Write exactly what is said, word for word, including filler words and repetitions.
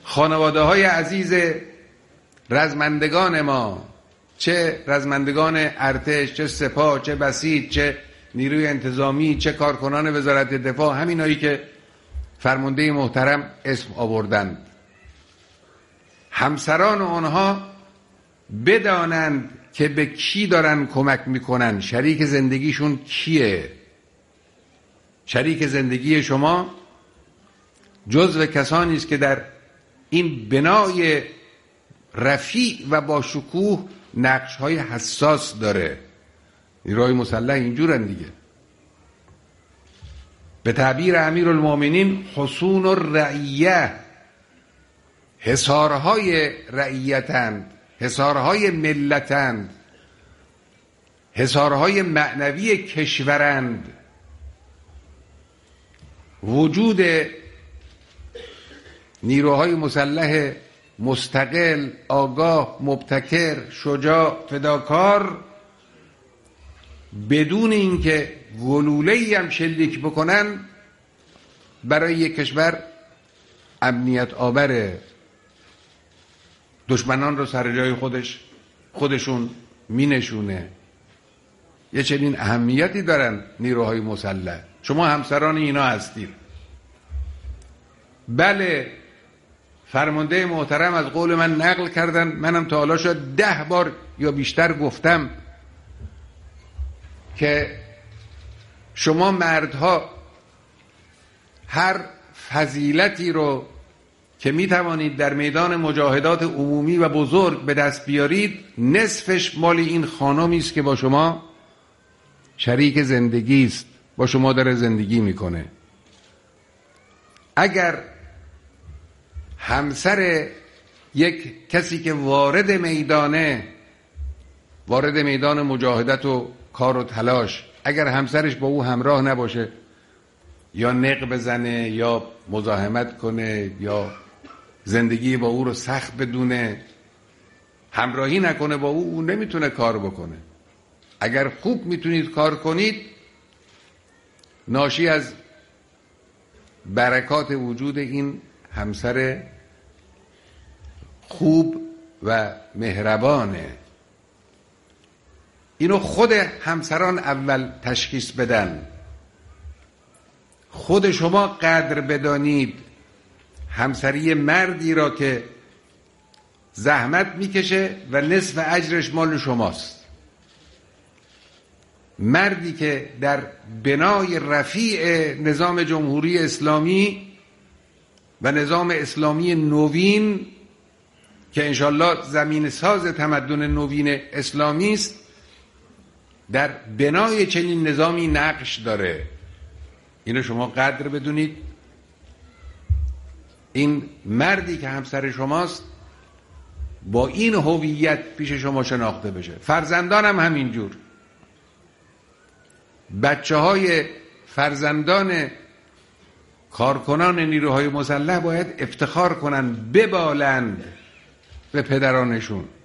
خانواده های عزیز رزمندگان ما، چه رزمندگان ارتش، چه سپاه، چه بسیج، چه نیروی انتظامی، چه کارکنان وزارت دفاع، همینایی که فرمانده محترم اسم آوردند، همسران آنها بدانند که به کی دارن کمک میکنن، شریک زندگیشون کیه. شریک زندگی شما جزو کسانی است که در این بنای رفیع و با شکوه نقش‌های حساس داره. نیروهای مسلح اینجورن دیگه. به تعبیر امیرالمومنین حصون الرعیه، حصارهای رعیتند، حصارهای ملتند، حصارهای معنوی کشورند. وجود نیروهای مسلح مستقل، آگاه، مبتکر، شجاع، فداکار، بدون اینکه گلوله‌ای هم شلیک بکنن، برای یک کشور امنیت آوره. دشمنان رو سر جای خودش خودشون مینشونه. یه چنین اهمیتی دارن نیروهای مسلح. شما همسران اینا هستید. بله، فرمانده محترم از قول من نقل کردن، منم تا حالا شد ده بار یا بیشتر گفتم که شما مردها هر فضیلتی رو که می توانید در میدان مجاهدات عمومی و بزرگ به دست بیارید، نصفش مال این خانمی است که با شما شریک زندگی است، با شما داره زندگی میکنه. اگر همسر یک کسی که وارد میدانه، وارد میدان مجاهدت و کار و تلاش، اگر همسرش با او همراه نباشه، یا نق بزنه یا مزاحمت کنه یا زندگی با او رو سخت بدونه، همراهی نکنه با او، او نمیتونه کار بکنه. اگر خوب میتونید کار کنید، ناشی از برکات وجود این همسر خوب و مهربانه. اینو خود همسران اول تشخیص بدن. خود شما قدر بدانید همسری مردی را که زحمت میکشه و نصف اجرش مال شماست. مردی که در بنای رفیع نظام جمهوری اسلامی و نظام اسلامی نوین که انشالله زمین ساز تمدن نوین اسلامی است، در بنای چنین نظامی نقش داره. اینو شما قدر بدونید. این مردی که همسر شماست با این هویت پیش شما شناخته بشه. فرزندانم همینجور. بچه های فرزندان کارکنان نیروهای مسلح باید افتخار کنن، ببالند به پدرانشون.